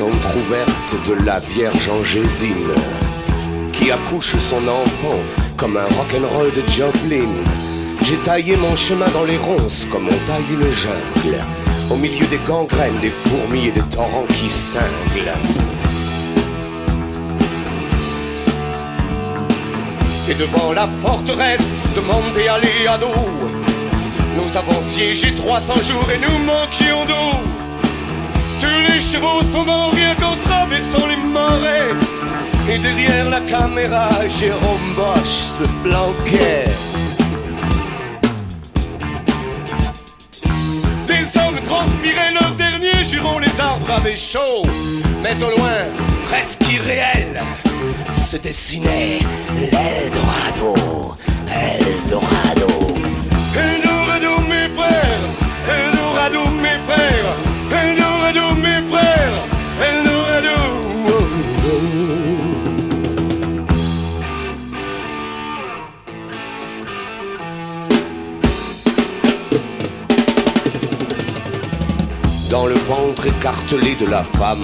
entr'ouverte de la Vierge Angésine, qui accouche son enfant comme un rock'n'roll de Joplin. J'ai taillé mon chemin dans les ronces comme on taille une jungle, au milieu des gangrènes, des fourmis et des torrents qui cinglent. Et devant la forteresse de Monte Aliado, nous avons siégé 300 jours et nous manquions d'eau. Tous les chevaux sont morts rien qu'en traversant les marais. Et derrière la caméra, Jérôme Bosch se planquait. Des hommes transpiraient leur dernier juron, les arbres avaient chaud. Mais au loin, presque irréel, se dessinait l'Eldorado, Eldorado. Eldorado mes frères, Eldorado mes frères, Eldorado mes frères, Eldorado. Dans le ventre écartelé de la femme